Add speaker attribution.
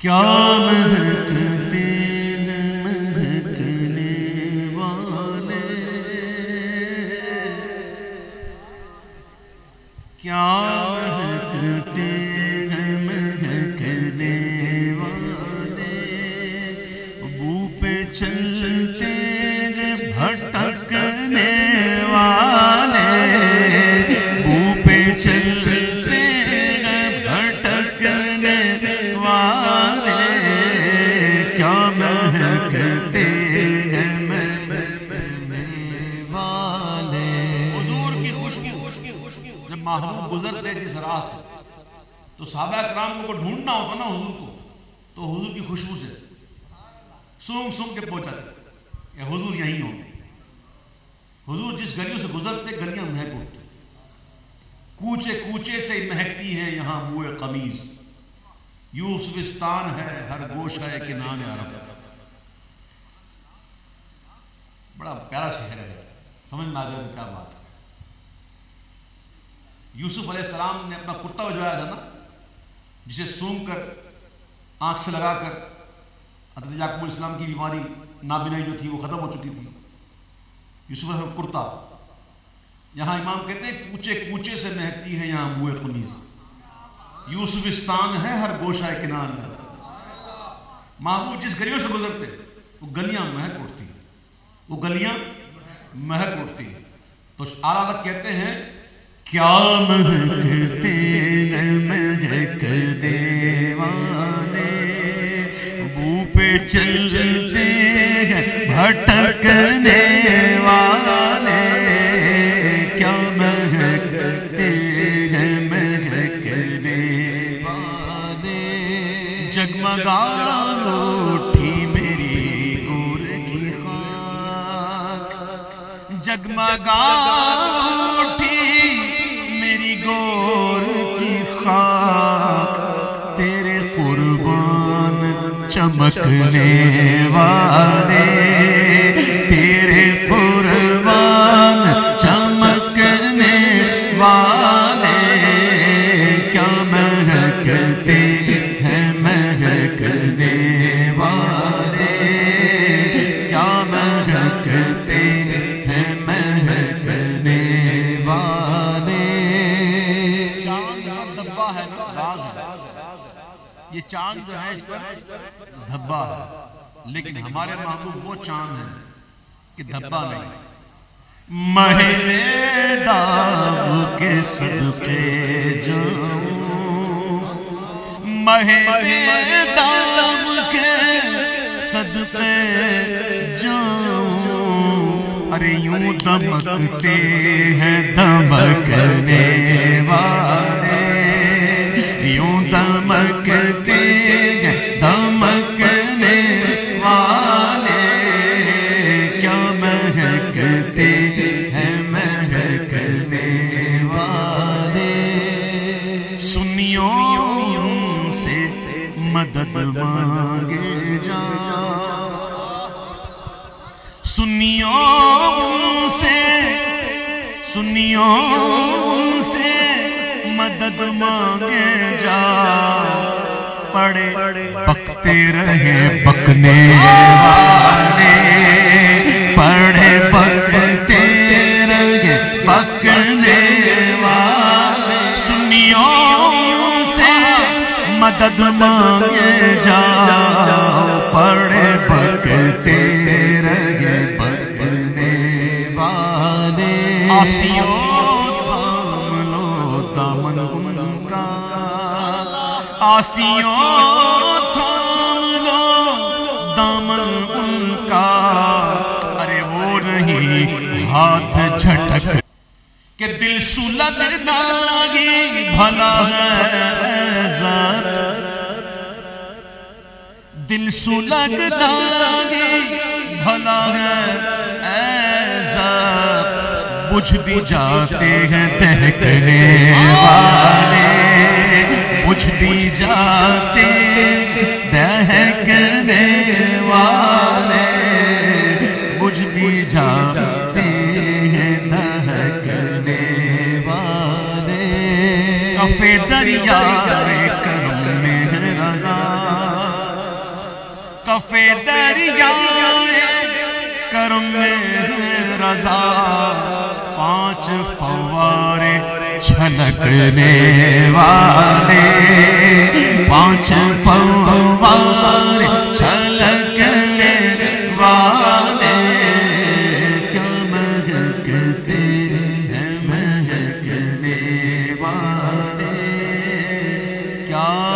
Speaker 1: کیا مہکتے ہیں مہکنے والے، کیا مہکتے ہیں مہکنے والے، بو پہ چلتے ہیں بھٹکنے والے، بو پہ چلتے ہیں بھٹکنے والے، کیا مہکتے ہیں مہکنے والے۔
Speaker 2: حضور کی خوشبو جب محبوب گزرتے جس راہ سے تو صحابہ اکرام کو ڈھونڈنا ہوتا نا حضور کو، تو حضور کی خوشبو سے سونگ سونگ کے پہنچاتے کہ حضور یہیں ہوں گے۔ حضور جس گلیوں سے گزرتے گلیاں مہک اٹھتی، کوچے کوچے سے مہکتی ہے یہاں بوئے قمیض، یوسفستان ہے ہر گوشہ کنان عرب۔ بڑا پیارا شہر ہے، سمجھ میں آ جائے کیا بات ہے۔ یوسف علیہ السلام نے اپنا کرتا بجوایا تھا نا، جسے سونگ کر آنکھ سے لگا کر حضرت یعقوب علیہ السلام کی بیماری نابینائی جو تھی وہ ختم ہو چکی تھی۔ یوسف علیہ السلام کرتا، یہاں امام کہتے ہیں کوچے کوچے سے مہکتی ہے یہاں بوئے قمیض، یوسفستان ہے ہر گوشہ کنان میں۔ محبوب جس گلیوں سے گزرتے وہ گلیاں مہک اٹھتی، وہ گلیاں مہک اٹھتی۔ تو اعلیٰ حضرت کہتے ہیں
Speaker 1: کیا مہکتے ہیں مہکنے والے، بو پہ چلتے ہیں بھٹکنے والے، کیا مہکتے ہیں مہکنے والے۔ جگمگا اٹھی میری گور کی خاک، جگمگا اٹھی میری گور کی خاک، تیرے قربان چمکنے والے، تیرے قربان چمکنے والے، کیا مہکتے ہیں مہکنے والے، کیا مہکتے ہیں مہکنے والے۔
Speaker 2: چاند کا دھبا ہے نا، داغ ہے، یہ چاند جو ہے اس پر دھبا ہے، لیکن ہمارے محبوب وہ چاند ہے کہ دھبا نہیں۔
Speaker 1: مہر داغ کے صدقے جاؤں، مہر داغ کے صدقے جاؤں، ارے یوں دمکتے ہیں دمکنے والے، یوں دمکتے ہیں دمکنے والے، کیا مہکتے ہیں مہکنے والے۔ سنیوں سے مدد مانگے جا، سنیوں سے مدد مانگے جا، پڑے بکتے رہے بکنے والے، پڑے بکتے رہے بکنے والے، سنیوں سے مدد مانگے جا، پڑے بکتے رہے بکنے والے۔ آسیوں تھام لو دامن ان کا، آسیوں تھام لو دامن ان کا، ارے وہ نہیں ہاتھ جھٹک کہ دل سلگنا ہی بھلا ہے ذات، دل سلگنا ہی بھلا ہے ذات، بجھ بھی جاتے ہیں دہکنے والے، بجھ بھی جاتے دہکنے والے، بجھ بھی جاتے ہیں دہکنے والے۔ کفِ دریا کرم میں رضا، کفے دریائے کرم رضا، 5 فوارے چھلکنے والے، 5 فوارے چھلکنے والے، کیا مہکتے ہیں مہکنے والے، کیا